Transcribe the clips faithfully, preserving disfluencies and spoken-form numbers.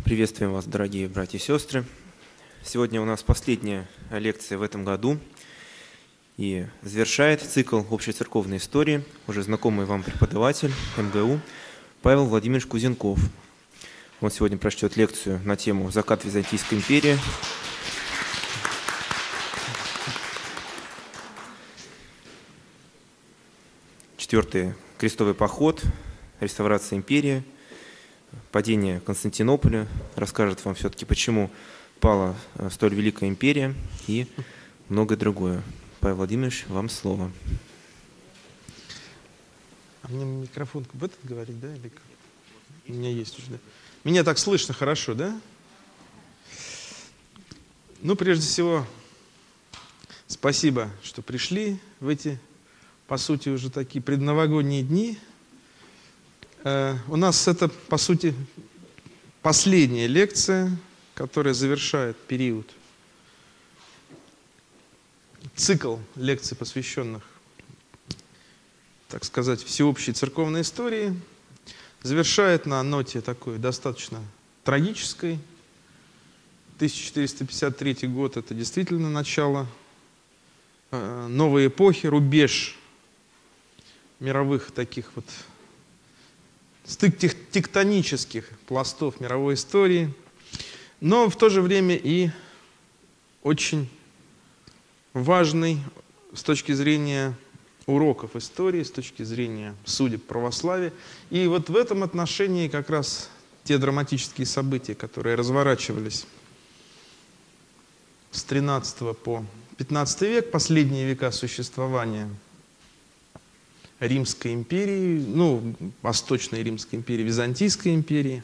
Приветствуем вас, дорогие братья и сестры. Сегодня у нас последняя лекция в этом году. И завершает цикл общецерковной истории уже знакомый вам преподаватель эм гэ у Павел Владимирович Кузенков. Он сегодня прочтет лекцию на тему «Закат Византийской империи». Четвертый крестовый поход, реставрация империи, падение Константинополя. Расскажет вам все-таки, почему пала столь великая империя и многое другое. Павел Владимирович, вам слово. А мне микрофон в этот говорит, да? Или как? У меня есть уже, да? Меня так слышно хорошо, да? Ну, прежде всего, спасибо, что пришли в эти, по сути, уже такие предновогодние дни. Uh, у нас это, по сути, последняя лекция, которая завершает период, цикл лекций, посвященных, так сказать, всеобщей церковной истории, завершает на ноте такой достаточно трагической. тысяча четыреста пятьдесят третий год – это действительно начало uh, новой эпохи, рубеж мировых таких вот стык тектонических пластов мировой истории, но в то же время и очень важный с точки зрения уроков истории, с точки зрения судеб православия. И вот в этом отношении как раз те драматические события, которые разворачивались с тринадцатого по пятнадцатый век, последние века существования Римской империи, ну, Восточной Римской империи, Византийской империи,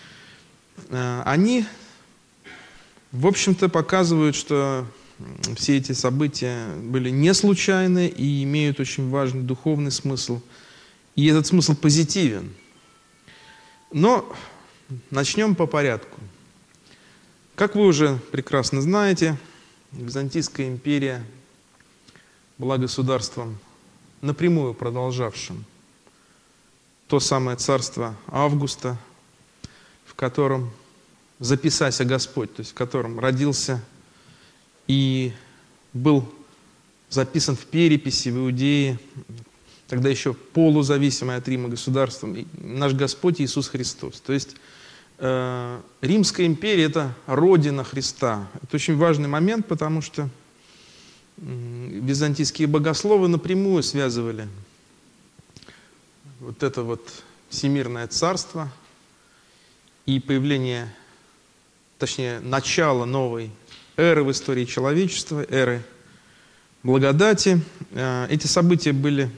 они, в общем-то, показывают, что все эти события были не случайны и имеют очень важный духовный смысл. И этот смысл позитивен. Но начнем по порядку. Как вы уже прекрасно знаете, Византийская империя была государством, напрямую продолжавшим то самое царство Августа, в котором записася Господь, то есть в котором родился и был записан в переписи в Иудее, тогда еще полузависимое от Рима государством, наш Господь Иисус Христос. То есть э, Римская империя – это родина Христа. Это очень важный момент, потому что византийские богословы напрямую связывали вот это вот всемирное царство и появление, точнее, начало новой эры в истории человечества, эры благодати. Эти события были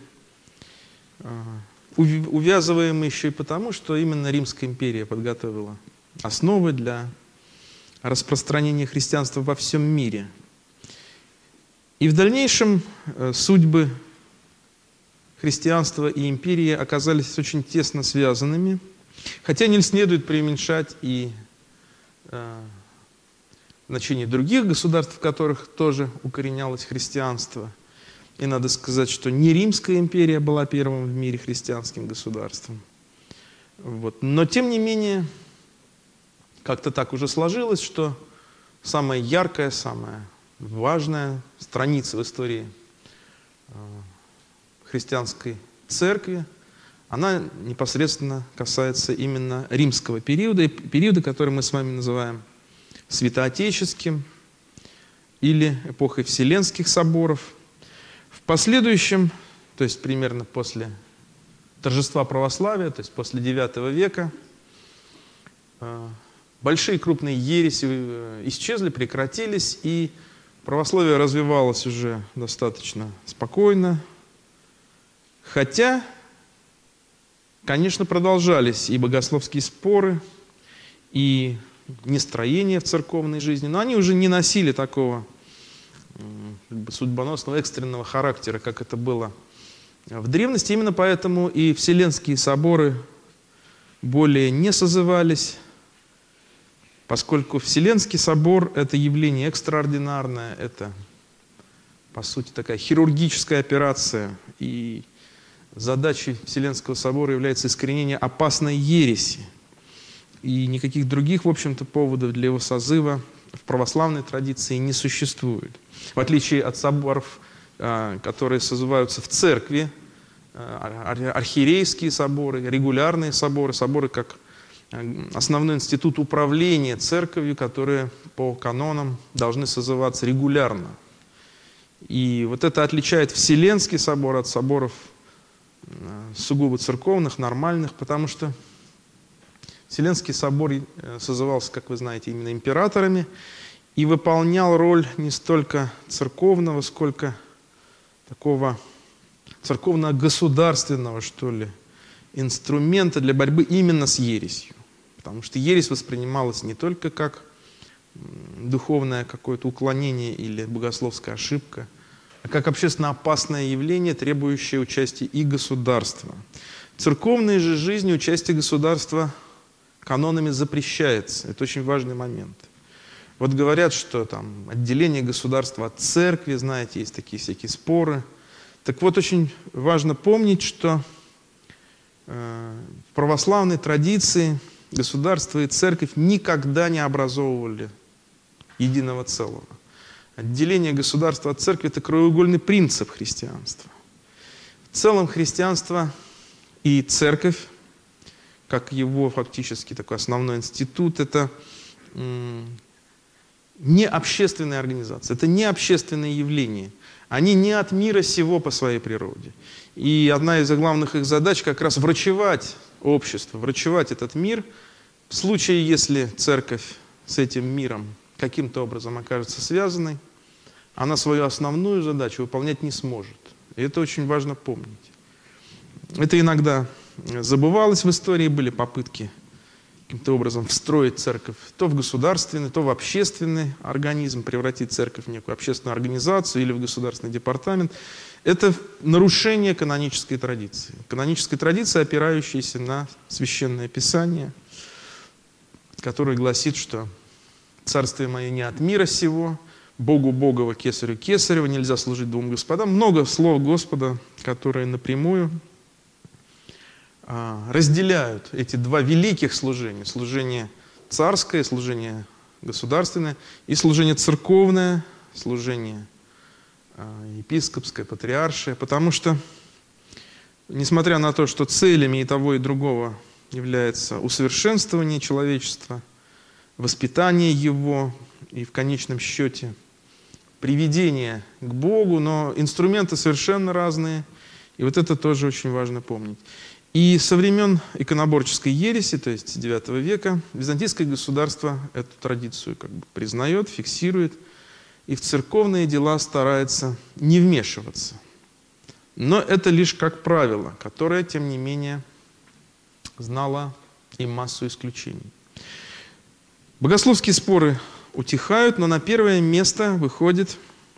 увязываемы еще и потому, что именно Римская империя подготовила основы для распространения христианства во всем мире. И в дальнейшем судьбы христианства и империи оказались очень тесно связанными, хотя не следует преуменьшать и э, значение других государств, в которых тоже укоренялось христианство. И надо сказать, что не Римская империя была первым в мире христианским государством. Вот. Но тем не менее, как-то так уже сложилось, что самая яркая, самая важная страница в истории э, христианской церкви, она непосредственно касается именно римского периода, периода, который мы с вами называем святоотеческим или эпохой Вселенских соборов. В последующем, то есть примерно после торжества православия, то есть после девятого века, э, большие крупные ереси исчезли, прекратились, и православие развивалось уже достаточно спокойно, хотя, конечно, продолжались и богословские споры, и нестроения в церковной жизни, но они уже не носили такого как бы судьбоносного, экстренного характера, как это было в древности. Именно поэтому и Вселенские соборы более не созывались, поскольку Вселенский собор – это явление экстраординарное, это, по сути, такая хирургическая операция, и задачей Вселенского собора является искоренение опасной ереси. и никаких других, в общем-то, поводов для его созыва в православной традиции не существует. В отличие от соборов, которые созываются в церкви, архиерейские соборы, регулярные соборы, соборы как основной институт управления церковью, которые по канонам должны созываться регулярно. И вот это отличает Вселенский собор от соборов сугубо церковных, нормальных, потому что Вселенский собор созывался, как вы знаете, именно императорами и выполнял роль не столько церковного, сколько такого церковно-государственного, что ли, инструмента для борьбы именно с ересью. Потому что ересь воспринималась не только как духовное какое-то уклонение или богословская ошибка, а как общественно опасное явление, требующее участия и государства. В церковной же жизни участие государства канонами запрещается. Это очень важный момент. Вот говорят, что там отделение государства от церкви, знаете, есть такие всякие споры. Так вот, очень важно помнить, что э, в православной традиции государство и церковь никогда не образовывали единого целого. Отделение государства от церкви – это краеугольный принцип христианства. В целом христианство и церковь, как его фактически такой основной институт, это м, не общественная организация, это не общественное явление. Они не от мира сего по своей природе. И одна из главных их задач как раз врачевать общество, врачевать этот мир в случае, если церковь с этим миром каким-то образом окажется связанной, она свою основную задачу выполнять не сможет. И это очень важно помнить. Это иногда забывалось в истории, были попытки каким-то образом встроить церковь то в государственный, то в общественный организм, превратить церковь в некую общественную организацию или в государственный департамент. Это нарушение канонической традиции. Канонической традиции, опирающейся на Священное Писание, которое гласит, что «Царствие мое не от мира сего, Богу Богово, Кесарю Кесарева, нельзя служить двум господам». Много слов Господа, которые напрямую разделяют эти два великих служения. Служение царское, служение государственное и служение церковное, служение епископское, патриаршее. Потому что, несмотря на то, что целями и того, и другого является усовершенствование человечества, воспитание его и в конечном счете приведение к Богу, но инструменты совершенно разные. И вот это тоже очень важно помнить. И со времен иконоборческой ереси, то есть с девятого века, византийское государство эту традицию как бы признает, фиксирует и в церковные дела старается не вмешиваться. Но это лишь как правило, которое, тем не менее, знало и массу исключений. Богословские споры утихают, но на первое место выходит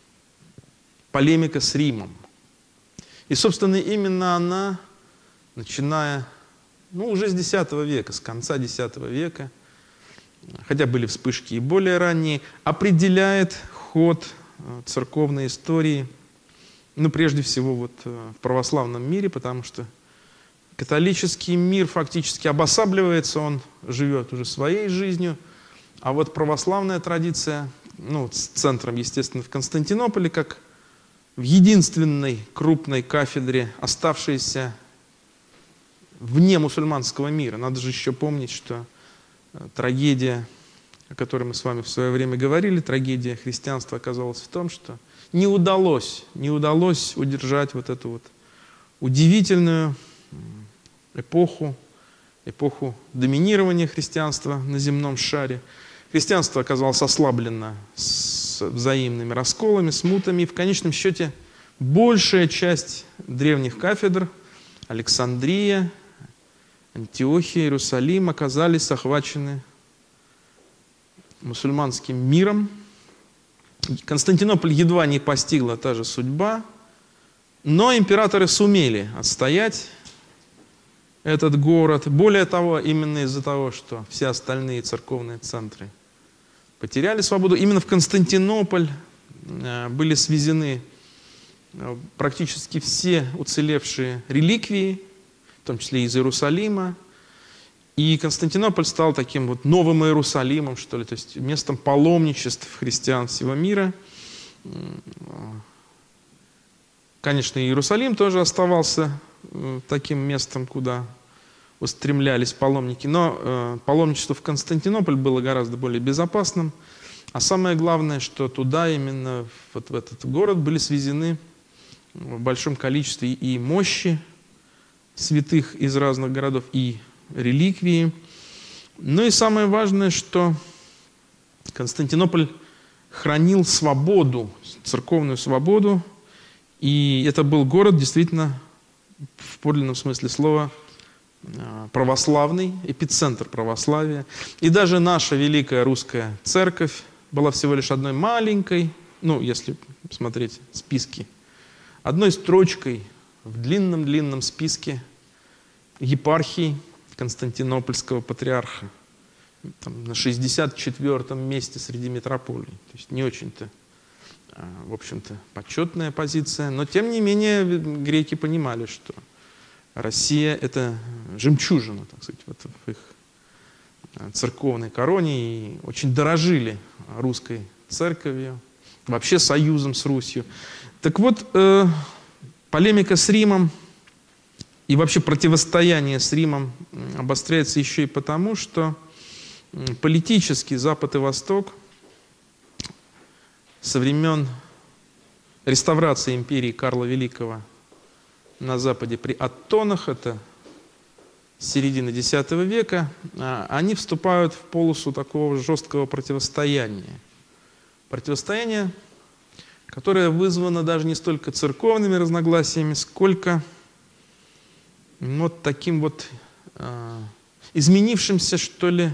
полемика с Римом. И, собственно, именно она, начиная, ну, уже с десятого века, с конца десятого века, хотя были вспышки и более ранние, определяет ход церковной истории, ну, прежде всего, вот в православном мире, потому что католический мир фактически обосабливается, он живет уже своей жизнью, а вот православная традиция, ну, с центром, естественно, в Константинополе, как в единственной крупной кафедре, оставшейся вне мусульманского мира. Надо же еще помнить, что трагедия, о которой мы с вами в свое время говорили, трагедия христианства оказалась в том, что не удалось, не удалось удержать вот эту вот удивительную эпоху, эпоху доминирования христианства на земном шаре. Христианство оказалось ослаблено с взаимными расколами, смутами, и в конечном счете большая часть древних кафедр, Александрия, Антиохия, Иерусалим, оказались охвачены мусульманским миром. Константинополь едва не постигла та же судьба, но императоры сумели отстоять этот город. Более того, именно из-за того, что все остальные церковные центры потеряли свободу, именно в Константинополь были свезены практически все уцелевшие реликвии, в том числе из Иерусалима. И Константинополь стал таким вот новым Иерусалимом, что ли, то есть местом паломничеств христиан всего мира. Конечно, Иерусалим тоже оставался таким местом, куда устремлялись паломники, но э, паломничество в Константинополь было гораздо более безопасным. А самое главное, что туда, именно вот в этот город, были свезены в большом количестве и мощи святых из разных городов, и реликвии. Ну и самое важное, что Константинополь хранил свободу, церковную свободу, и это был город действительно в подлинном смысле слова православный, эпицентр православия. И даже наша великая русская церковь была всего лишь одной маленькой, ну, если смотреть списки, одной строчкой в длинном-длинном списке епархий Константинопольского патриарха. Там, на шестьдесят четвёртом месте среди метрополий. То есть не очень-то, в общем-то, почетная позиция. Но, тем не менее, греки понимали, что Россия – это жемчужина, так сказать, вот в их церковной короне, и очень дорожили русской церковью, вообще союзом с Русью. Так вот, э, полемика с Римом и вообще противостояние с Римом обостряется еще и потому, что политически Запад и Восток со времен реставрации империи Карла Великого на Западе при Оттонах, это середина десятого века, они вступают в полосу такого жесткого противостояния. Противостояние, которое вызвано даже не столько церковными разногласиями, сколько вот таким вот э, изменившимся, что ли,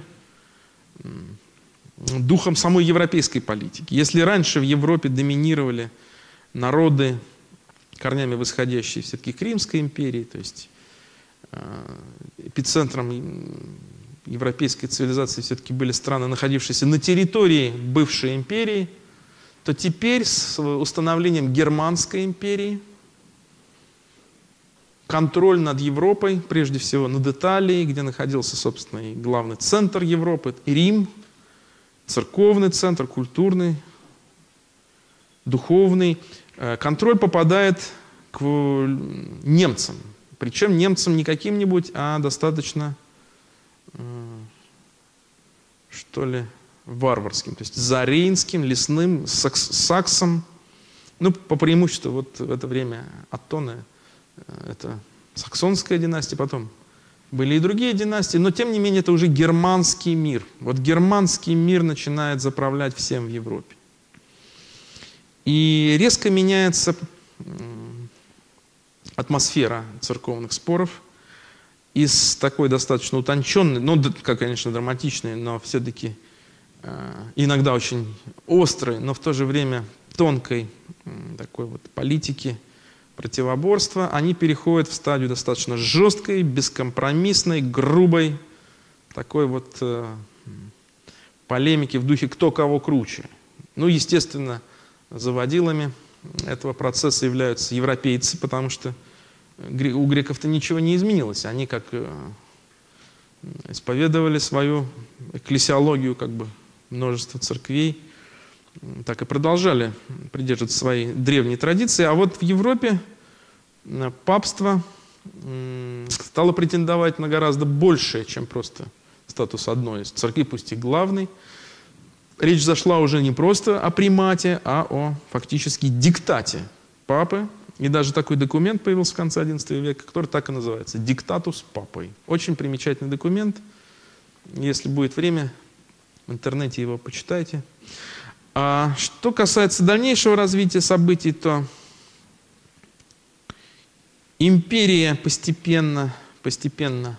духом самой европейской политики. Если раньше в Европе доминировали народы, корнями восходящие все-таки к Римской империи, то есть э, эпицентром европейской цивилизации все-таки были страны, находившиеся на территории бывшей империи, то теперь с установлением Германской империи контроль над Европой, прежде всего над Италией, где находился, собственно, и главный центр Европы, и Рим, церковный центр, культурный, духовный, контроль попадает к немцам. Причем немцам не каким-нибудь, а достаточно, что ли, варварским. То есть зарейнским, лесным, сакс, саксом. Ну, по преимуществу, вот в это время Оттоны, это саксонская династия, потом были и другие династии, но тем не менее это уже германский мир. Вот германский мир начинает заправлять всем в Европе. И резко меняется атмосфера церковных споров из такой достаточно утонченной, ну, как, конечно, драматичной, но все-таки э, иногда очень острой, но в то же время тонкой э, такой вот политики, противоборства, они переходят в стадию достаточно жесткой, бескомпромиссной, грубой, такой вот э, полемики в духе «кто кого круче». Ну, естественно, заводилами этого процесса являются европейцы, потому что у греков-то ничего не изменилось. Они как исповедовали свою экклесиологию, как бы множество церквей, так и продолжали придерживаться своей древней традиции. А вот в Европе папство стало претендовать на гораздо большее, чем просто статус одной из церквей, пусть и главной. Речь зашла уже не просто о примате, а о фактически диктате папы. И даже такой документ появился в конце одиннадцатого века, который так и называется – «Диктатус папой». Очень примечательный документ. Если будет время, в интернете его почитайте. А что касается дальнейшего развития событий, то империя постепенно, постепенно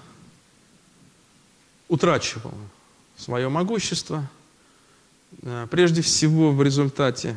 утрачивала свое могущество. Прежде всего в результате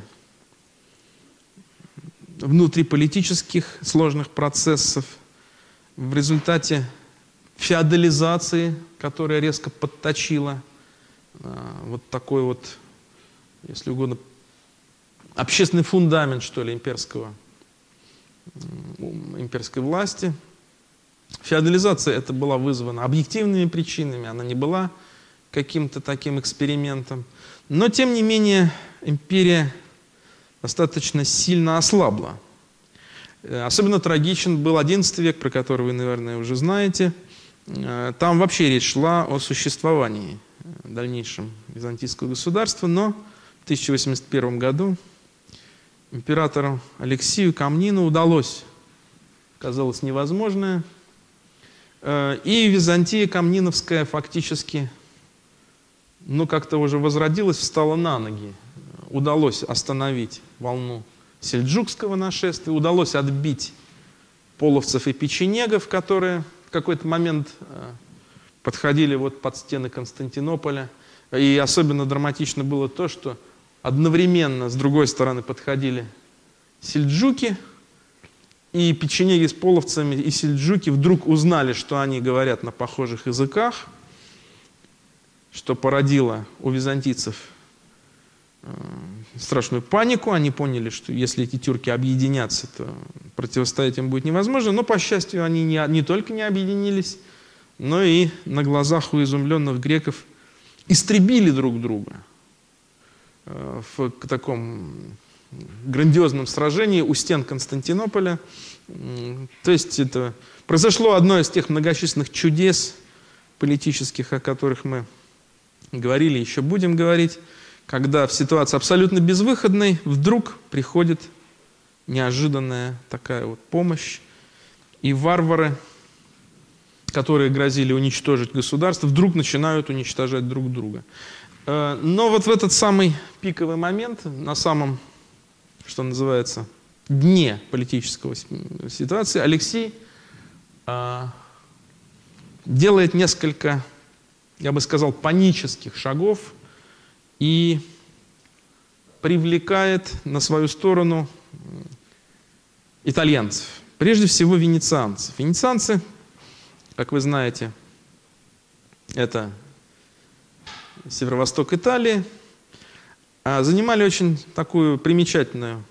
внутриполитических сложных процессов, в результате феодализации, которая резко подточила вот такой вот, если угодно, общественный фундамент, что ли, имперского, имперской власти. Феодализация это была вызвана объективными причинами, она не была каким-то таким экспериментом. Но, тем не менее, империя достаточно сильно ослабла. Особенно трагичен был одиннадцатый век, про который вы, наверное, уже знаете. Там вообще речь шла о существовании дальнейшем византийского государства, но в тысяча восемьдесят первом году императору Алексию Комнину удалось, казалось, невозможное, и Византия Комниновская фактически, ну, как-то уже возродилась, встала на ноги. Удалось остановить волну сельджукского нашествия, удалось отбить половцев и печенегов, которые в какой-то момент подходили вот под стены Константинополя. И особенно драматично было то, что одновременно с другой стороны подходили сельджуки, и печенеги с половцами и сельджуки вдруг узнали, что они говорят на похожих языках, что породило у византийцев страшную панику. Они поняли, что если эти тюрки объединятся, то противостоять им будет невозможно. Но, по счастью, они не, не только не объединились, но и на глазах у изумленных греков истребили друг друга в таком грандиозном сражении у стен Константинополя. То есть это произошло одно из тех многочисленных чудес политических, о которых мы говорили, еще будем говорить, когда в ситуации абсолютно безвыходной вдруг приходит неожиданная такая вот помощь, и варвары, которые грозили уничтожить государство, вдруг начинают уничтожать друг друга. Но вот в этот самый пиковый момент, на самом, что называется, дне политической ситуации, Алексей а, делает несколько, я бы сказал, панических шагов и привлекает на свою сторону итальянцев, прежде всего венецианцев. Венецианцы, как вы знаете, это северо-восток Италии, занимали очень такую примечательную,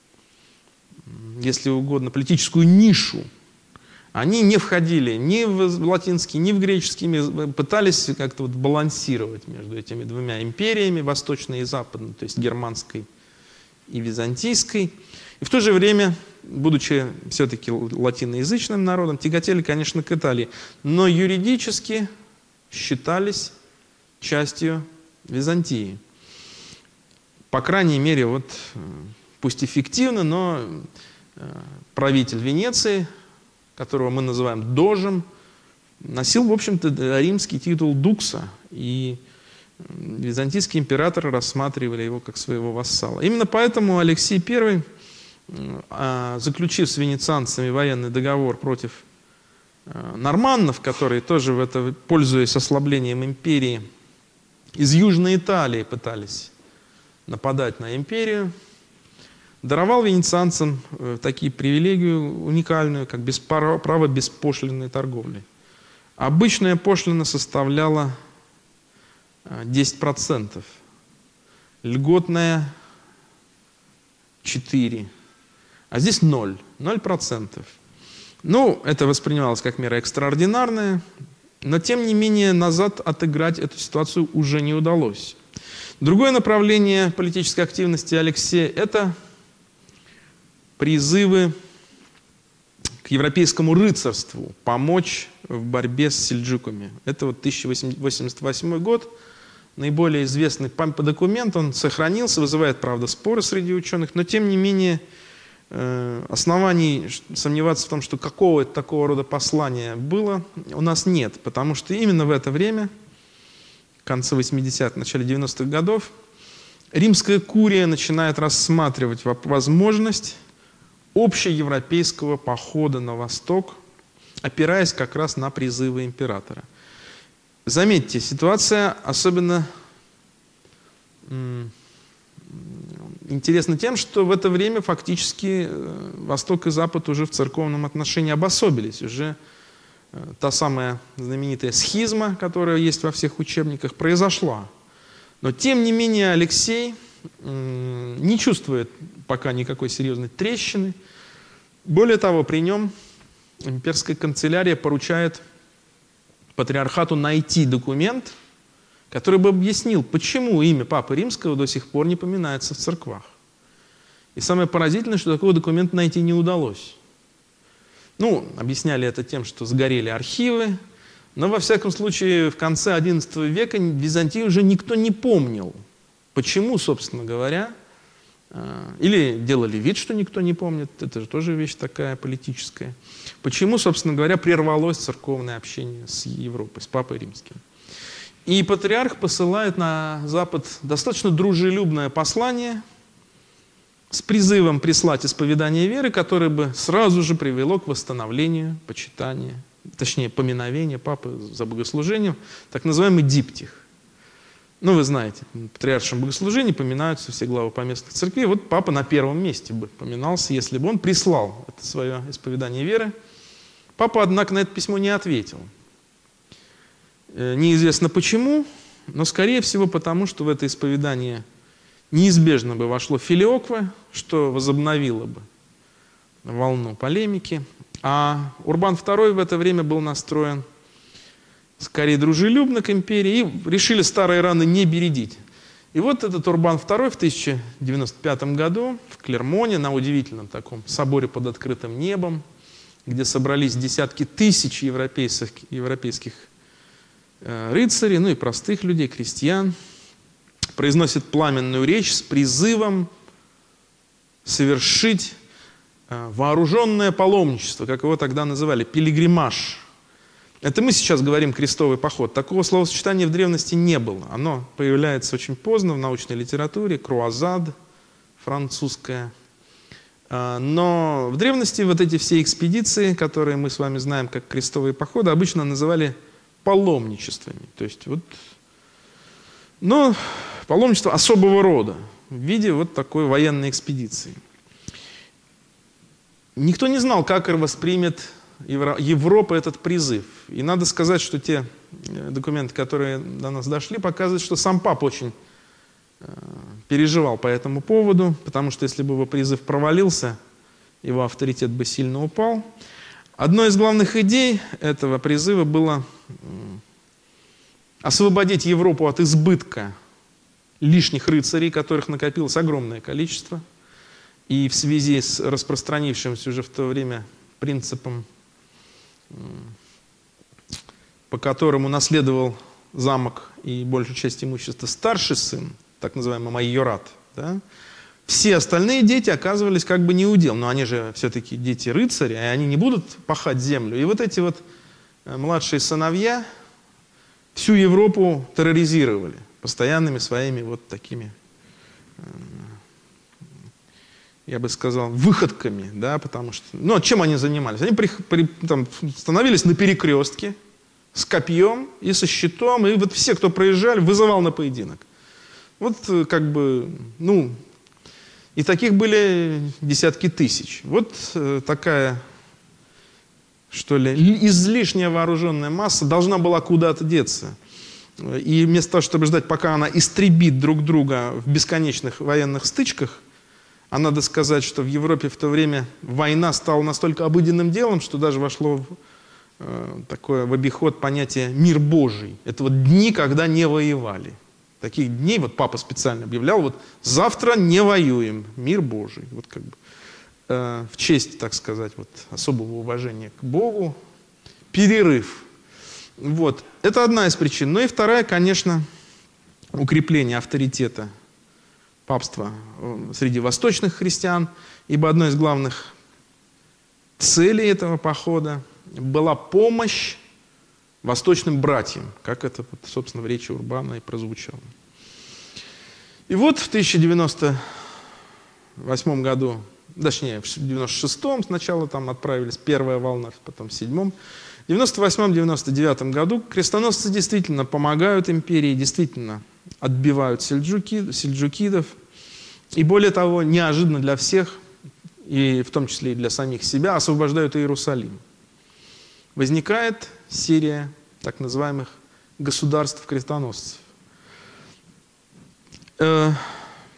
если угодно, политическую нишу. Они не входили ни в латинский, ни в греческий, пытались как-то вот балансировать между этими двумя империями, восточной и западной, то есть германской и византийской. И в то же время, будучи все-таки латиноязычным народом, тяготели, конечно, к Италии, но юридически считались частью Византии. По крайней мере, вот, пусть эффективно, но правитель Венеции, которого мы называем дожем, носил, в общем-то, римский титул дукса, и византийские императоры рассматривали его как своего вассала. Именно поэтому Алексей Первый, заключив с венецианцами военный договор против норманнов, которые тоже, в это, пользуясь ослаблением империи, из Южной Италии пытались нападать на империю, даровал венецианцам такие привилегию уникальную, как без права, право беспошлинной торговли. Обычная пошлина составляла десять процентов, льготная четыре процента, а здесь ноль, ноль процентов. Ну, это воспринималось как мера экстраординарная, но тем не менее назад отыграть эту ситуацию уже не удалось. Другое направление политической активности Алексея – это призывы к европейскому рыцарству, помочь в борьбе с сельджуками. Это вот тысяча восемьдесят восьмой год, наиболее известный документ, он сохранился, вызывает, правда, споры среди ученых, но тем не менее оснований сомневаться в том, что какого-то такого рода послания было, у нас нет, потому что именно в это время, в конце восьмидесятых, начале девяностых годов, римская курия начинает рассматривать возможность общеевропейского похода на восток, опираясь как раз на призывы императора. Заметьте, ситуация особенно интересна тем, что в это время фактически Восток и Запад уже в церковном отношении обособились. Уже та самая знаменитая схизма, которая есть во всех учебниках, произошла. Но тем не менее Алексей не чувствует пока никакой серьезной трещины. Более того, при нем имперская канцелярия поручает патриархату найти документ, который бы объяснил, почему имя Папы Римского до сих пор не поминается в церквах. И самое поразительное, что такого документа найти не удалось. Ну, объясняли это тем, что сгорели архивы, но, во всяком случае, в конце одиннадцатого века в Византии уже никто не помнил, почему, собственно говоря, или делали вид, что никто не помнит, это же тоже вещь такая политическая, почему, собственно говоря, прервалось церковное общение с Европой, с Папой Римским. И патриарх посылает на Запад достаточно дружелюбное послание с призывом прислать исповедание веры, которое бы сразу же привело к восстановлению почитания, точнее, поминовения Папы за богослужением, так называемый диптих. Ну, вы знаете, в патриаршем богослужении поминаются все главы поместных церквей. Вот Папа на первом месте бы поминался, если бы он прислал это свое исповедание веры. Папа, однако, на это письмо не ответил. Неизвестно почему, но, скорее всего, потому что в это исповедание неизбежно бы вошло филиокве, что возобновило бы волну полемики. А Урбан второй в это время был настроен скорее дружелюбно к империи и решили старые раны не бередить. И вот этот Урбан второй в тысяча девяносто пятом году в Клермоне на удивительном таком соборе под открытым небом, где собрались десятки тысяч европейских, европейских э, рыцарей, ну и простых людей, крестьян, произносит пламенную речь с призывом совершить э, вооруженное паломничество, как его тогда называли, пилигримаж. Это мы сейчас говорим крестовый поход. Такого словосочетания в древности не было. Оно появляется очень поздно в научной литературе, круазад французская. Но в древности вот эти все экспедиции, которые мы с вами знаем как крестовые походы, обычно называли паломничествами. То есть вот, но паломничество особого рода в виде вот такой военной экспедиции. Никто не знал, как воспримет Европа этот призыв. И надо сказать, что те документы, которые до нас дошли, показывают, что сам Папа очень э, переживал по этому поводу, потому что если бы его призыв провалился, его авторитет бы сильно упал. Одной из главных идей этого призыва было э, освободить Европу от избытка лишних рыцарей, которых накопилось огромное количество. И в связи с распространившимся уже в то время принципом, по которому наследовал замок и большую часть имущества старший сын, так называемый майорат, да, все остальные дети оказывались как бы неудел. Но они же все-таки дети рыцаря, и они не будут пахать землю. И вот эти вот младшие сыновья всю Европу терроризировали постоянными своими вот такими, я бы сказал, выходками, да, потому что, ну, а чем они занимались? Они при, при, там, становились на перекрестке с копьем и со щитом, и вот все, кто проезжали, вызывал на поединок. Вот как бы, ну, и таких были десятки тысяч. Вот э, такая, что ли, излишняя вооруженная масса должна была куда-то деться. И вместо того, чтобы ждать, пока она истребит друг друга в бесконечных военных стычках, а надо сказать, что в Европе в то время война стала настолько обыденным делом, что даже вошло в, э, такое в обиход понятие «мир Божий». Это вот дни, когда не воевали. Таких дней вот Папа специально объявлял, вот завтра не воюем, мир Божий. Вот как бы э, в честь, так сказать, вот особого уважения к Богу, перерыв. Вот. Это одна из причин. Ну и вторая, конечно, укрепление авторитета папства среди восточных христиан, ибо одной из главных целей этого похода была помощь восточным братьям, как это, собственно, в речи Урбана и прозвучало. И вот в тысяча девяносто восьмом году, точнее, в девяносто шестом сначала там отправились первая волна, потом в седьмом, в девяносто восьмом — девяносто девятом году крестоносцы действительно помогают империи, действительно отбивают сельджуки, сельджукидов. И более того, неожиданно для всех, и в том числе и для самих себя, освобождают Иерусалим. Возникает серия так называемых государств-крестоносцев. Э,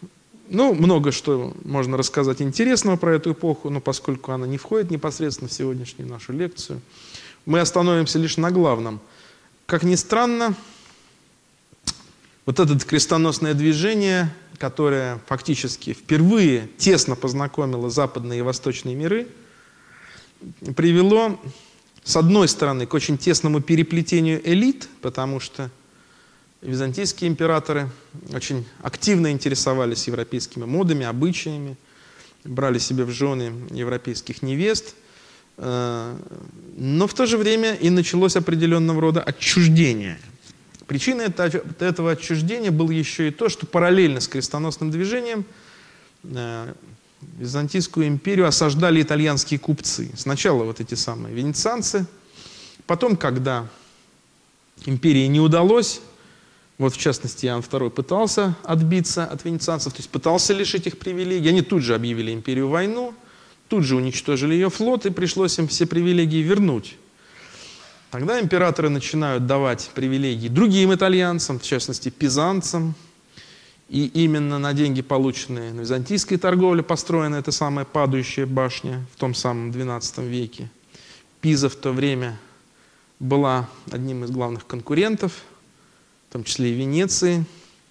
Ну, много что можно рассказать интересного про эту эпоху, но поскольку она не входит непосредственно в сегодняшнюю нашу лекцию, мы остановимся лишь на главном. Как ни странно, вот это крестоносное движение, которое фактически впервые тесно познакомило западные и восточные миры, привело, с одной стороны, к очень тесному переплетению элит, потому что византийские императоры очень активно интересовались европейскими модами, обычаями, брали себе в жены европейских невест, но в то же время и началось определенного рода отчуждение. Причиной этого отчуждения было еще и то, что параллельно с крестоносным движением Византийскую империю осаждали итальянские купцы. Сначала вот эти самые венецианцы, потом, когда империи не удалось, вот в частности Иоанн второй пытался отбиться от венецианцев, то есть пытался лишить их привилегий, они тут же объявили империю войну, тут же уничтожили ее флот, и пришлось им все привилегии вернуть. Тогда императоры начинают давать привилегии другим итальянцам, в частности пизанцам, и именно на деньги, полученные на византийской торговле, построена эта самая падающая башня в том самом двенадцатом веке. Пиза в то время была одним из главных конкурентов, в том числе и Венеции.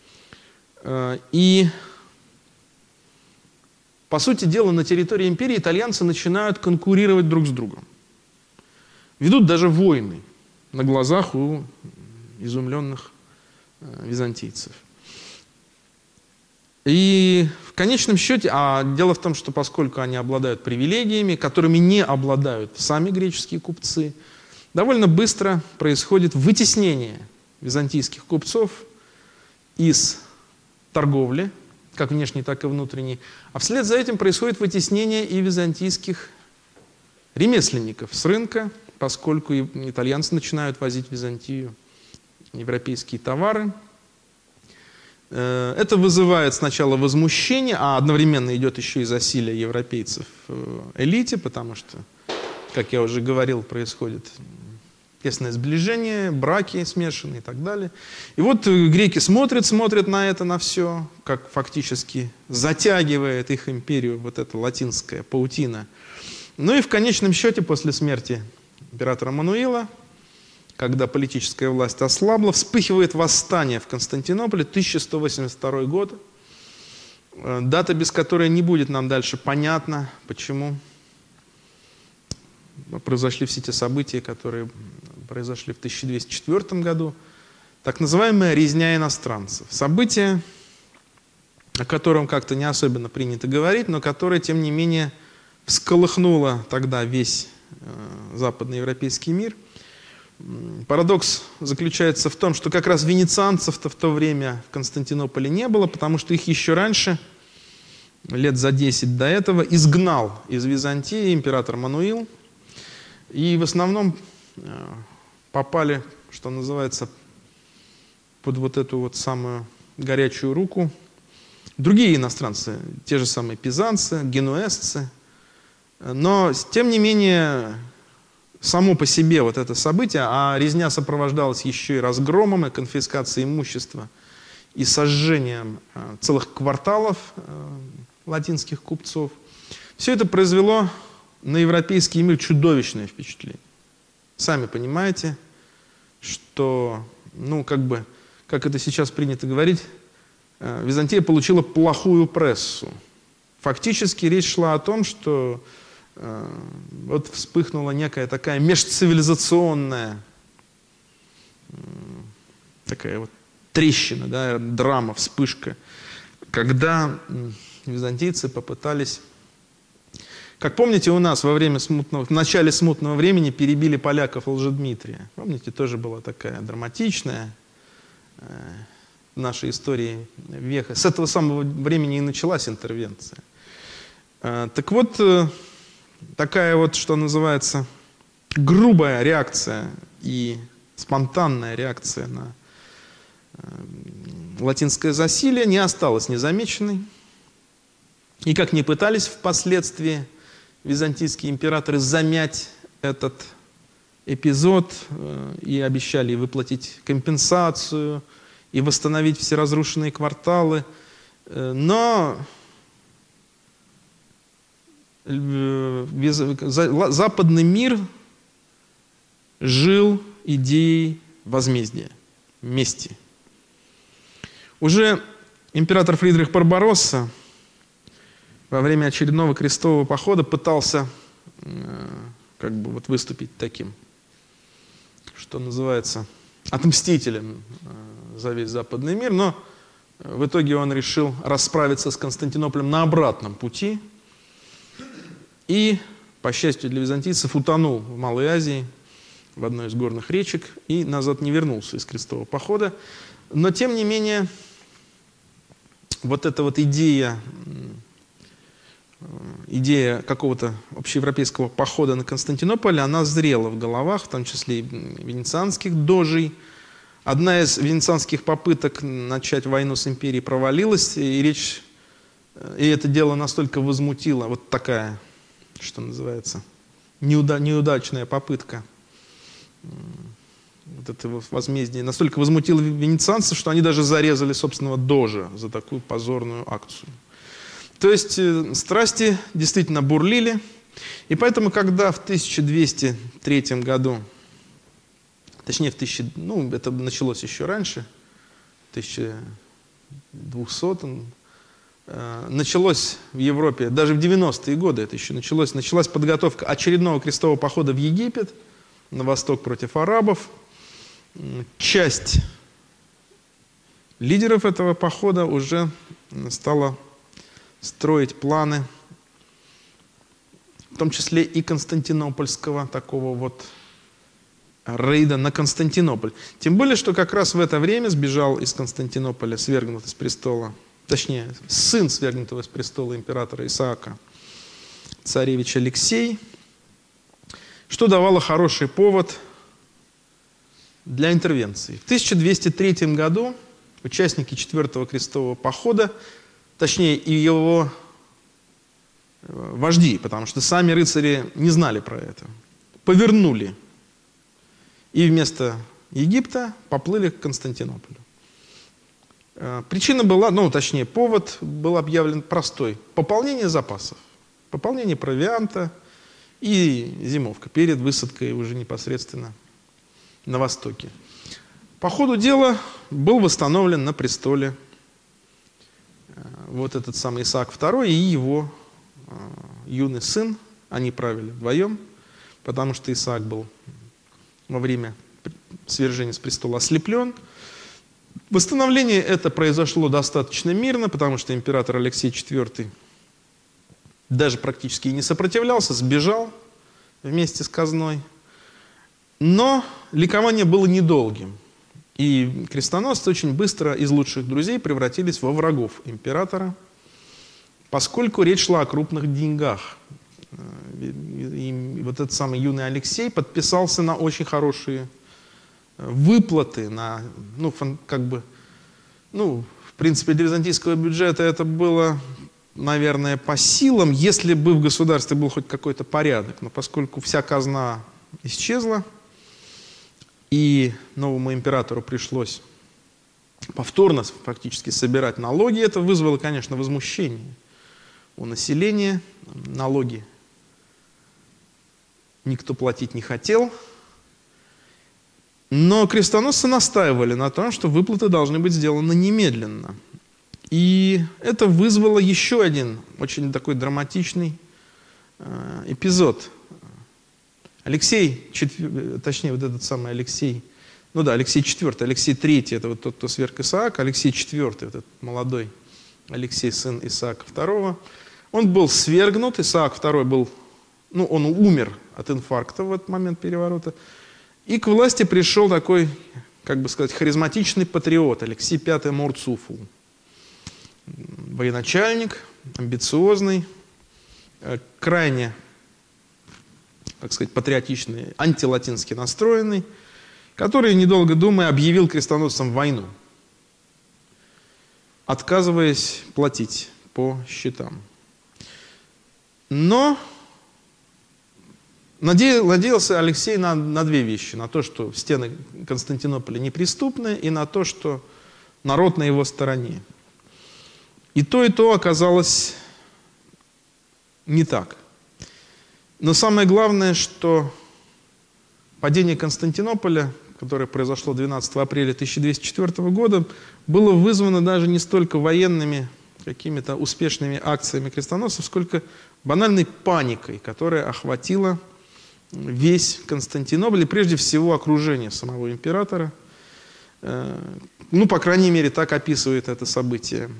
И, по сути дела, на территории империи итальянцы начинают конкурировать друг с другом. Ведут даже войны на глазах у изумленных византийцев. И в конечном счете, а дело в том, что поскольку они обладают привилегиями, которыми не обладают сами греческие купцы, довольно быстро происходит вытеснение византийских купцов из торговли, как внешней, так и внутренней, а вслед за этим происходит вытеснение и византийских ремесленников с рынка, поскольку итальянцы начинают возить в Византию европейские товары. Это вызывает сначала возмущение, а одновременно идет еще и засилие европейцев в элите, потому что, как я уже говорил, происходит тесное сближение, браки смешанные и так далее. И вот греки смотрят, смотрят на это, на все, как фактически затягивает их империю вот эта латинская паутина. Ну и в конечном счете, после смерти императора Мануила, когда политическая власть ослабла, вспыхивает восстание в Константинополе, тысяча сто восемьдесят второй год, дата, без которой не будет нам дальше понятно, почему произошли все те события, которые произошли в тысяча двести четвёртом году, так называемая резня иностранцев. Событие, о котором как-то не особенно принято говорить, но которое, тем не менее, всколыхнуло тогда весь э, западноевропейский мир. Парадокс заключается в том, что как раз венецианцев-то в то время в Константинополе не было, потому что их еще раньше, лет за десять до этого, изгнал из Византии император Мануил. И в основном э, попали, что называется, под вот эту вот самую горячую руку другие иностранцы, те же самые пизанцы, генуэзцы. Но, тем не менее, само по себе вот это событие, а резня сопровождалась еще и разгромом, и конфискацией имущества, и сожжением э, целых кварталов э, латинских купцов, все это произвело на европейский мир чудовищное впечатление. Сами понимаете, что, ну, как бы, как это сейчас принято говорить, э, Византия получила плохую прессу. Фактически речь шла о том, что э, вот вспыхнула некая такая межцивилизационная э, такая вот трещина, да, драма, вспышка, когда э, византийцы попытались, как помните, у нас во время смутного, в начале смутного времени перебили поляков Лжедмитрия. Помните, тоже была такая драматичная э, в нашей истории веха. С этого самого времени и началась интервенция. Э, так вот, э, такая вот, что называется, грубая реакция и спонтанная реакция на э, латинское засилие не осталась незамеченной. И как ни пытались впоследствии византийские императоры замять этот эпизод э, и обещали выплатить компенсацию, и восстановить все разрушенные кварталы, Но западный мир жил идеей возмездия, мести. Уже император Фридрих Барбаросса во время очередного крестового похода пытался как бы вот выступить таким, что называется, отмстителем за весь западный мир, но в итоге он решил расправиться с Константинополем на обратном пути и, по счастью для византийцев, утонул в Малой Азии, в одной из горных речек, и назад не вернулся из крестового похода. Но, тем не менее, вот эта вот идея, идея какого-то общеевропейского похода на Константинополь, она зрела в головах, в том числе и венецианских дожей. Одна из венецианских попыток начать войну с империей провалилась, и речь, и это дело настолько возмутило, вот такая, что называется, неуда, неудачная попытка, вот это возмездие, настолько возмутило венецианцев, что они даже зарезали собственного дожа за такую позорную акцию. То есть э, страсти действительно бурлили, и поэтому, когда в тысяча двести третьем году, точнее, в тысяча, ну, это началось еще раньше, в тысяча двухсотом, э, началось в Европе, даже в девяностые годы это еще началось, началась подготовка очередного крестового похода в Египет, на восток против арабов. Часть лидеров этого похода уже стала строить планы, в том числе и константинопольского такого вот рейда на Константинополь. Тем более, что как раз в это время сбежал из Константинополя, свергнутый с престола, точнее, сын свергнутого с престола императора Исаака, царевич Алексей, что давало хороший повод для интервенции. В тысяча двести третьем году участники четвертого крестового похода, точнее и его вожди, потому что сами рыцари не знали про это, повернули и вместо Египта поплыли к Константинополю. Причина была, ну точнее повод был объявлен простой: пополнение запасов, пополнение провианта и зимовка перед высадкой уже непосредственно на востоке. По ходу дела был восстановлен на престоле вот этот самый Исаак второй и его юный сын. Они правили вдвоем, потому что Исаак был во время свержения с престола ослеплен. Восстановление это произошло достаточно мирно, потому что император Алексей четвёртый даже практически не сопротивлялся, сбежал вместе с казной. Но ликование было недолгим. И крестоносцы очень быстро из лучших друзей превратились во врагов императора, поскольку речь шла о крупных деньгах. И вот этот самый юный Алексей подписался на очень хорошие выплаты, на, ну, как бы, ну, в принципе, для византийского бюджета это было, наверное, по силам, если бы в государстве был хоть какой-то порядок. Но поскольку вся казна исчезла, и новому императору пришлось повторно фактически собирать налоги, это вызвало, конечно, возмущение у населения. Налоги никто платить не хотел. Но крестоносцы настаивали на том, что выплаты должны быть сделаны немедленно. И это вызвало еще один очень такой драматичный э, эпизод. Алексей, четвер... точнее, вот этот самый Алексей, ну да, Алексей четвёртый, Алексей третий, это вот тот, кто сверг Исаака, Алексей четвёртый, вот этот молодой Алексей, сын Исаака второго, он был свергнут, Исаак второй был, ну, он умер от инфаркта в этот момент переворота, и к власти пришел такой, как бы сказать, харизматичный патриот Алексей пятый Мурцуфул. Военачальник, амбициозный, крайне, так сказать, патриотичный, антилатински настроенный, который, недолго думая, объявил крестоносцам войну, отказываясь платить по счетам. Но надеялся Алексей на, на две вещи. На то, что стены Константинополя неприступны, и на то, что народ на его стороне. И то, и то оказалось не так. Но самое главное, что падение Константинополя, которое произошло двенадцатого апреля тысяча двести четвёртого года, было вызвано даже не столько военными какими-то успешными акциями крестоносцев, сколько банальной паникой, которая охватила весь Константинополь и прежде всего окружение самого императора. Ну, по крайней мере, так описывает это событие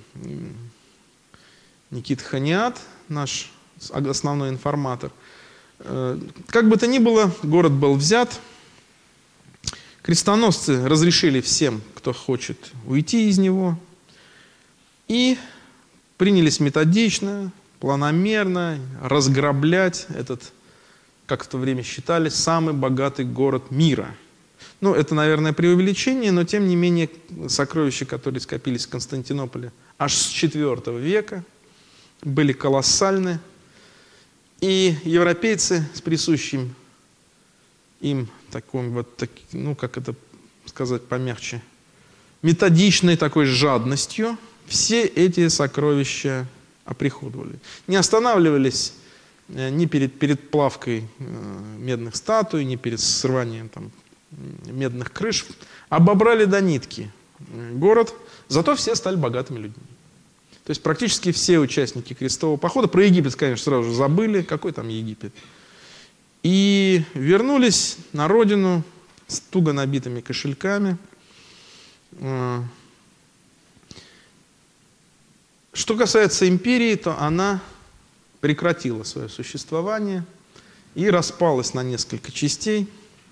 Никита Хониат, наш основной информатор. Как бы то ни было, город был взят. Крестоносцы разрешили всем, кто хочет, уйти из него. И принялись методично, планомерно разграблять этот, как в то время считали, самый богатый город мира. Ну, это, наверное, преувеличение, но тем не менее сокровища, которые скопились в Константинополе аж с четвёртого века, были колоссальны. И европейцы с присущим им таким вот, так, ну, как это сказать помягче, методичной такой жадностью все эти сокровища оприходовали. Не останавливались ни перед, перед плавкой медных статуй, ни перед срыванием там медных крыш. Обобрали до нитки город, зато все стали богатыми людьми. То есть практически все участники крестового похода, про Египет, конечно, сразу же забыли, какой там Египет, и вернулись на родину с туго набитыми кошельками. Что касается империи, то она прекратила свое существование и распалась на несколько частей.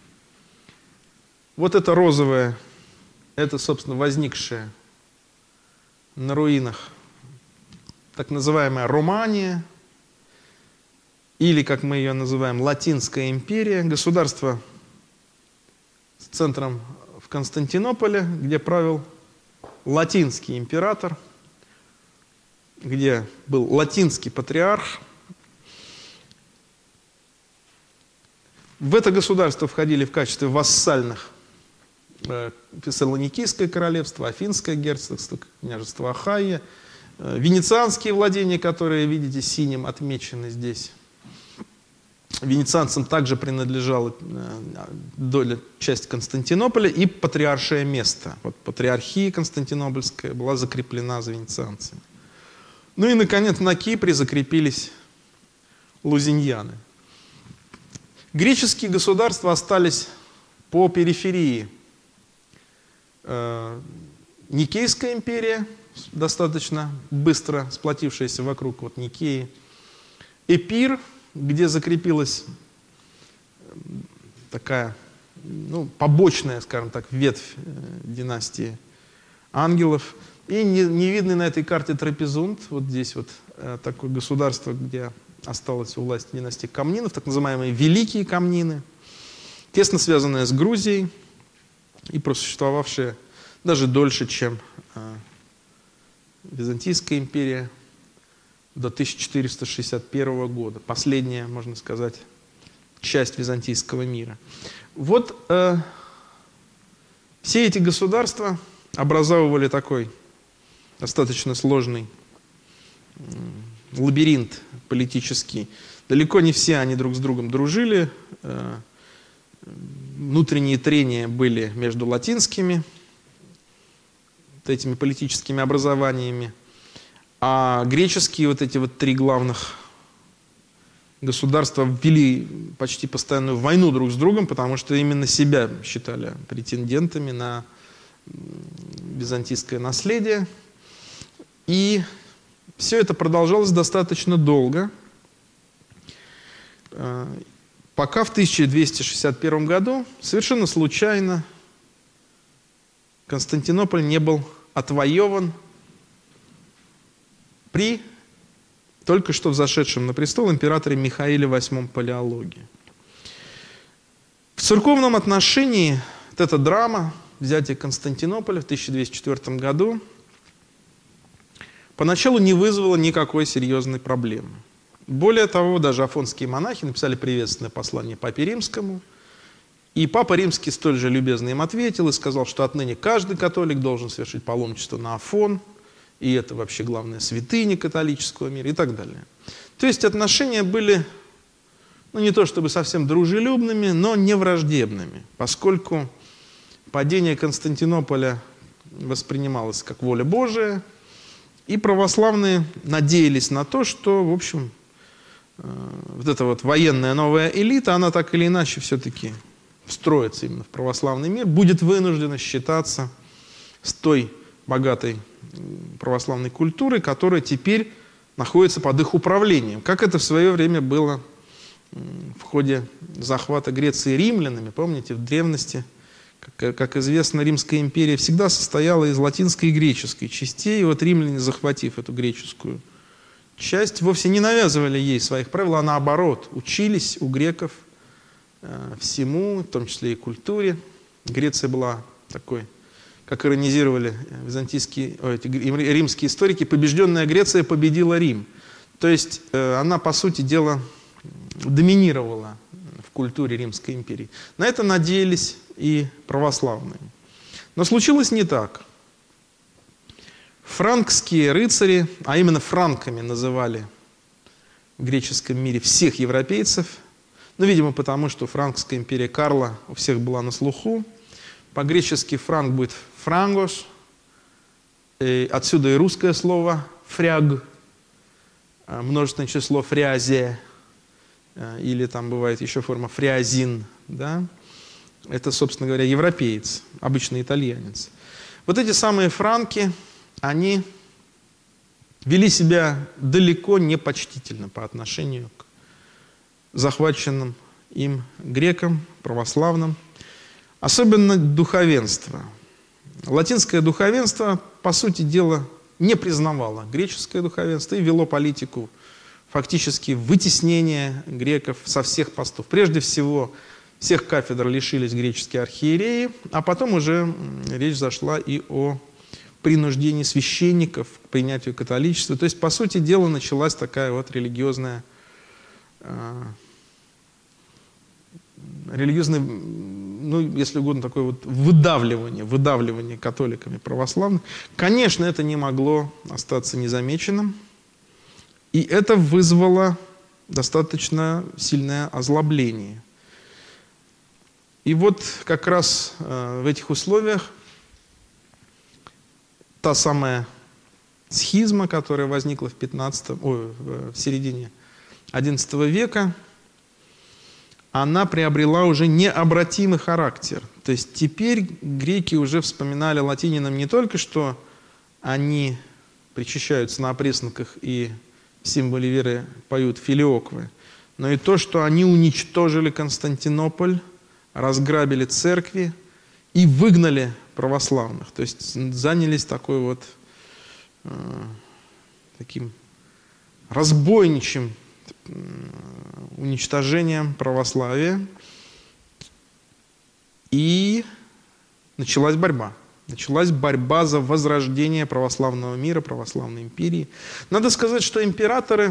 Вот это розовое, это, собственно, возникшее на руинах так называемая Романия, или, как мы ее называем, Латинская империя, государство с центром в Константинополе, где правил латинский император, где был латинский патриарх. В это государство входили в качестве вассальных э, Фессалоникийское королевство, Афинское герцогство, княжество Ахайя, э, венецианские владения, которые, видите, синим отмечены здесь. Венецианцам также принадлежала э, доля, часть Константинополя и патриаршее место. Вот патриархия Константинопольская была закреплена за венецианцами. Ну и, наконец, на Кипре закрепились лузиньяны. Греческие государства остались по периферии. Э, Никейская империя, достаточно быстро сплотившаяся вокруг вот Никеи. Эпир, где закрепилась такая, ну, побочная, скажем так, ветвь э, династии ангелов. И не, не видный на этой карте Трапезунд, вот здесь вот э, такое государство, где осталась у власти династия Комнинов, так называемые Великие Комнины, тесно связанные с Грузией и просуществовавшие даже дольше, чем э, Византийская империя, до тысяча четыреста шестьдесят первого года. Последняя, можно сказать, часть византийского мира. Вот э, все эти государства образовывали такой достаточно сложный э, лабиринт политический. Далеко не все они друг с другом дружили. Э, внутренние трения были между латинскими вот этими политическими образованиями. А греческие вот эти вот три главных государства ввели почти постоянную войну друг с другом, потому что именно себя считали претендентами на византийское наследие. И все это продолжалось достаточно долго, пока в тысяча двести шестьдесят первом году совершенно случайно Константинополь не был отвоеван при только что взошедшем на престол императоре Михаиле восьмом Палеологе. В церковном отношении вот эта драма, взятие Константинополя в тысяча двести четвёртом году, поначалу не вызвала никакой серьезной проблемы. Более того, даже афонские монахи написали приветственное послание Папе Римскому, и Папа Римский столь же любезно им ответил и сказал, что отныне каждый католик должен совершить паломничество на Афон, и это вообще главная святыня католического мира и так далее. То есть отношения были, ну не то чтобы совсем дружелюбными, но не враждебными, поскольку падение Константинополя воспринималось как воля Божия, и православные надеялись на то, что, в общем, вот эта вот военная новая элита, она так или иначе все-таки встроится именно в православный мир, будет вынуждена считаться с той богатой православной культурой, которая теперь находится под их управлением, как это в свое время было в ходе захвата Греции римлянами. Помните, в древности, как, как известно, Римская империя всегда состояла из латинской и греческой частей, и вот римляне, захватив эту греческую часть, вовсе не навязывали ей своих правил, а наоборот, учились у греков э, всему, в том числе и культуре. Греция была такой, как иронизировали византийские, о, эти, римские историки, побежденная Греция победила Рим. То есть э, она, по сути дела, доминировала в культуре Римской империи. На это надеялись и православные. Но случилось не так. Франкские рыцари, а именно франками называли в греческом мире всех европейцев, ну, видимо, потому что Франкская империя Карла у всех была на слуху. По-гречески франк будет франгос, и отсюда и русское слово фряг, множественное число фрязия, или там бывает еще форма фрязин, да? Это, собственно говоря, европеец, обычно итальянец. Вот эти самые франки, они вели себя далеко не почтительно по отношению к захваченным им грекам, православным, особенно духовенство. Латинское духовенство, по сути дела, не признавало греческое духовенство и вело политику фактически вытеснения греков со всех постов. Прежде всего, всех кафедр лишились греческие архиереи, а потом уже речь зашла и о принуждении священников к принятию католичества. То есть, по сути дела, началась такая вот религиозная, э, религиозное, ну, если угодно, такое вот выдавливание, выдавливание католиками православных. Конечно, это не могло остаться незамеченным. И это вызвало достаточно сильное озлобление. И вот как раз э, в этих условиях та самая схизма, которая возникла в, пятнадцатом, ой, в середине одиннадцатого века, она приобрела уже необратимый характер. То есть теперь греки уже вспоминали латининам не только, что они причащаются на опресноках и в символе веры поют филиоквы, но и то, что они уничтожили Константинополь, разграбили церкви и выгнали православных. То есть занялись такой вот э, таким разбойничьим э, уничтожением православия. И началась борьба. Началась борьба за возрождение православного мира, православной империи. Надо сказать, что императоры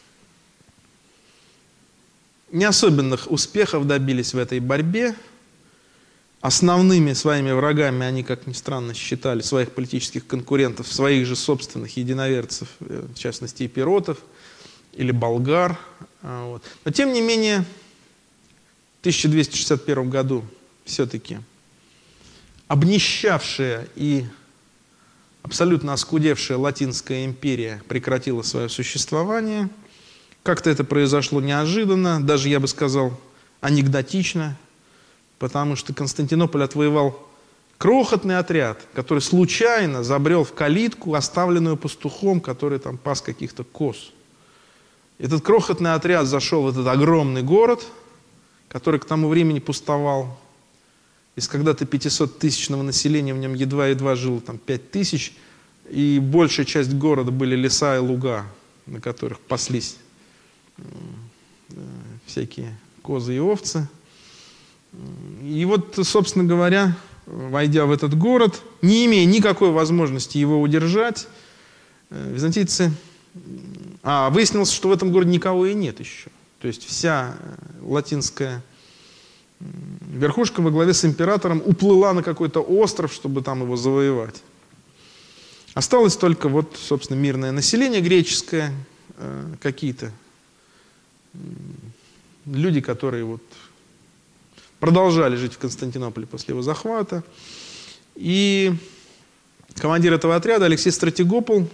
не особенных успехов добились в этой борьбе. Основными своими врагами они, как ни странно, считали своих политических конкурентов, своих же собственных единоверцев, в частности, эпиротов или болгар. Вот. Но, тем не менее, в тысяча двести шестьдесят первом году все-таки обнищавшая и абсолютно оскудевшая Латинская империя прекратила свое существование. Как-то это произошло неожиданно, даже, я бы сказал, анекдотично, потому что Константинополь отвоевал крохотный отряд, который случайно забрел в калитку, оставленную пастухом, который там пас каких-то коз. Этот крохотный отряд зашел в этот огромный город, который к тому времени пустовал. Из когда-то пятисоттысячного населения в нем едва-едва жило там пять тысяч, и большая часть города были леса и луга, на которых паслись всякие козы и овцы. И вот, собственно говоря, войдя в этот город, не имея никакой возможности его удержать, византийцы... А выяснилось, что в этом городе никого и нет еще. То есть вся латинская верхушка во главе с императором уплыла на какой-то остров, чтобы там его завоевать. Осталось только вот, собственно, мирное население греческое, какие-то люди, которые вот продолжали жить в Константинополе после его захвата. И командир этого отряда Алексей Стратегопол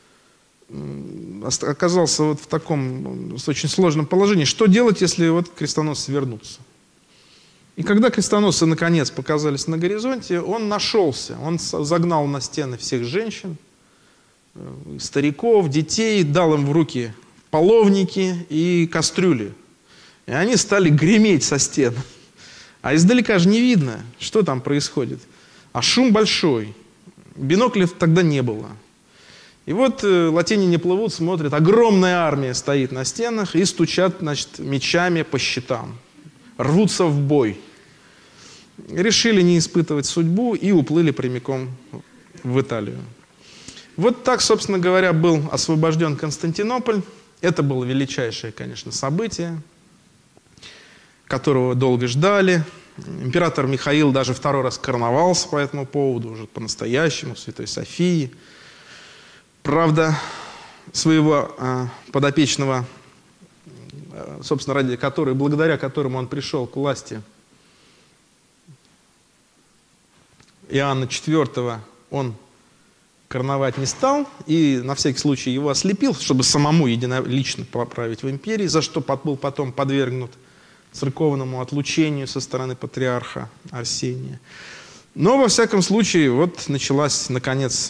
оказался вот в таком очень сложном положении. Что делать, если вот крестоносцы вернутся? И когда крестоносцы наконец показались на горизонте, он нашелся. Он загнал на стены всех женщин, стариков, детей, дал им в руки половники и кастрюли. И они стали греметь со стен. А издалека же не видно, что там происходит. А шум большой. Биноклей тогда не было. И вот э, латиняне плывут, смотрят, огромная армия стоит на стенах и стучат, значит, мечами по щитам. Рвутся в бой. Решили не испытывать судьбу и уплыли прямиком в Италию. Вот так, собственно говоря, был освобожден Константинополь. Это было величайшее, конечно, событие, которого долго ждали. Император Михаил даже второй раз короновался по этому поводу, уже по-настоящему, в Святой Софии. Правда, своего э, подопечного, э, собственно, ради которой, благодаря которому он пришел к власти, Иоанна четвёртого, он короновать не стал и на всякий случай его ослепил, чтобы самому единолично править в империи, за что был потом подвергнут церковному отлучению со стороны патриарха Арсения. Но, во всяком случае, вот началась, наконец,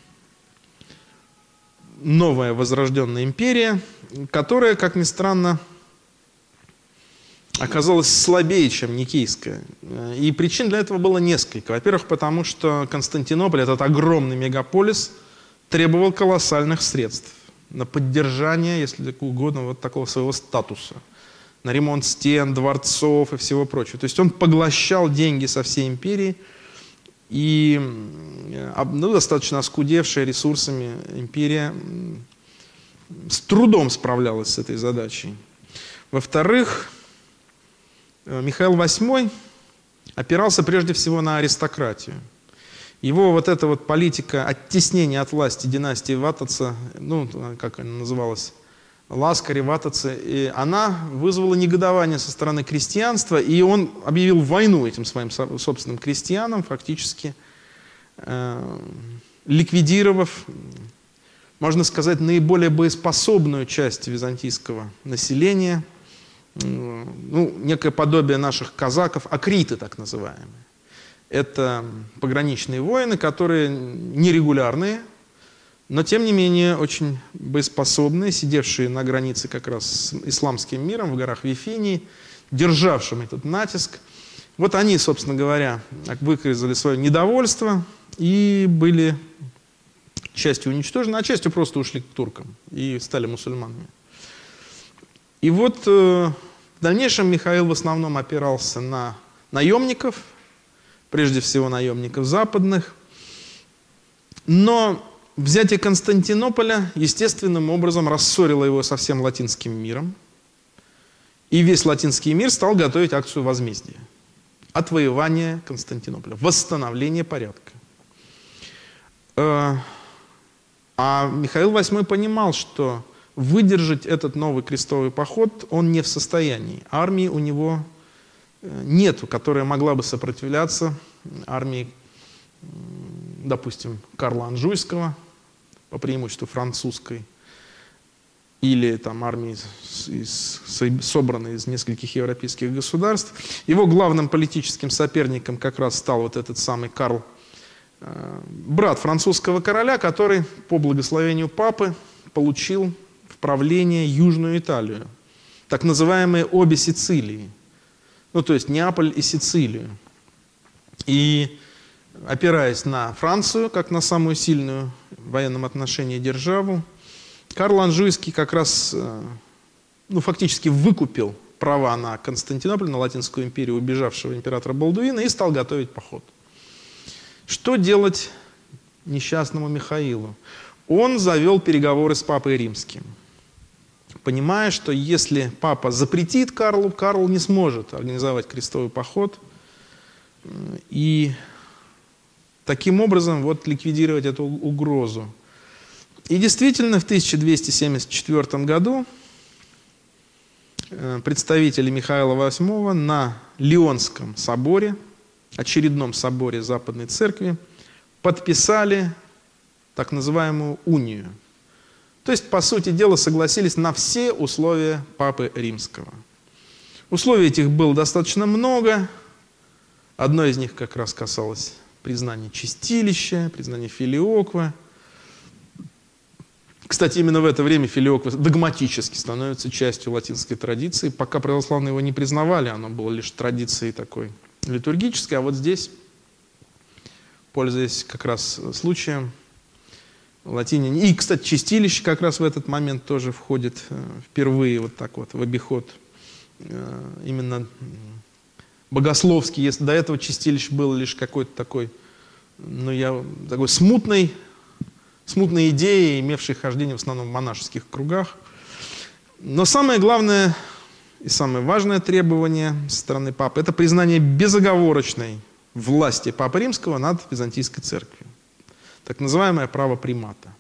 новая возрожденная империя, которая, как ни странно, оказалась слабее, чем Никейская. И причин для этого было несколько. Во-первых, потому что Константинополь, этот огромный мегаполис, требовал колоссальных средств на поддержание, если так угодно, вот такого своего статуса. На ремонт стен, дворцов и всего прочего. То есть он поглощал деньги со всей империи, и ну, достаточно оскудевшая ресурсами империя с трудом справлялась с этой задачей. Во-вторых, Михаил восьмой опирался прежде всего на аристократию. Его вот эта вот политика оттеснения от власти династии Ватаца, ну, как она называлась, Ласкари, Ватацы, и она вызвала негодование со стороны крестьянства, и он объявил войну этим своим собственным крестьянам, фактически э, ликвидировав, можно сказать, наиболее боеспособную часть византийского населения, э, ну, некое подобие наших казаков, акриты так называемые. Это пограничные воины, которые нерегулярные, но, тем не менее, очень боеспособные, сидевшие на границе как раз с исламским миром в горах Вифинии, державшим этот натиск. Вот они, собственно говоря, выказали свое недовольство и были частью уничтожены, а частью просто ушли к туркам и стали мусульманами. И вот э, в дальнейшем Михаил в основном опирался на наемников, прежде всего наемников западных, но взятие Константинополя естественным образом рассорило его со всем латинским миром. И весь латинский мир стал готовить акцию возмездия. Отвоевание Константинополя, восстановление порядка. А Михаил восьмой понимал, что выдержать этот новый крестовый поход он не в состоянии. Армии у него нету, которая могла бы сопротивляться армии, допустим, Карла Анжуйского, по преимуществу французской, или там армии, из, собранной из нескольких европейских государств. Его главным политическим соперником как раз стал вот этот самый Карл, э, брат французского короля, который по благословению папы получил в правление Южную Италию, так называемые обе Сицилии, ну то есть Неаполь и Сицилию. И опираясь на Францию, как на самую сильную в военном отношении державу, Карл Анжуйский как раз, ну, фактически выкупил права на Константинополь, на Латинскую империю убежавшего императора Балдуина и стал готовить поход. Что делать несчастному Михаилу? Он завел переговоры с папой римским, понимая, что если папа запретит Карлу, Карл не сможет организовать крестовый поход, и таким образом вот ликвидировать эту угрозу. И действительно, в тысяча двести семьдесят четвёртом году представители Михаила восьмого на Лионском соборе, очередном соборе Западной Церкви, подписали так называемую унию. То есть, по сути дела, согласились на все условия Папы Римского. Условий этих было достаточно много. Одно из них как раз касалось признания чистилища, признания филиоквы. Кстати, именно в это время филиоква догматически становится частью латинской традиции. Пока православные его не признавали, оно было лишь традицией такой литургической. А вот здесь, пользуясь как раз случаем, латиняне... И, кстати, чистилище как раз в этот момент тоже входит впервые вот так вот в обиход. Именно богословский. Если до этого чистилище было лишь какой-то такой, ну, я, такой смутной, смутной идеей, имевшей хождение в основном в монашеских кругах. Но самое главное и самое важное требование со стороны папы – это признание безоговорочной власти Папы Римского над Византийской церковью. Так называемое право примата.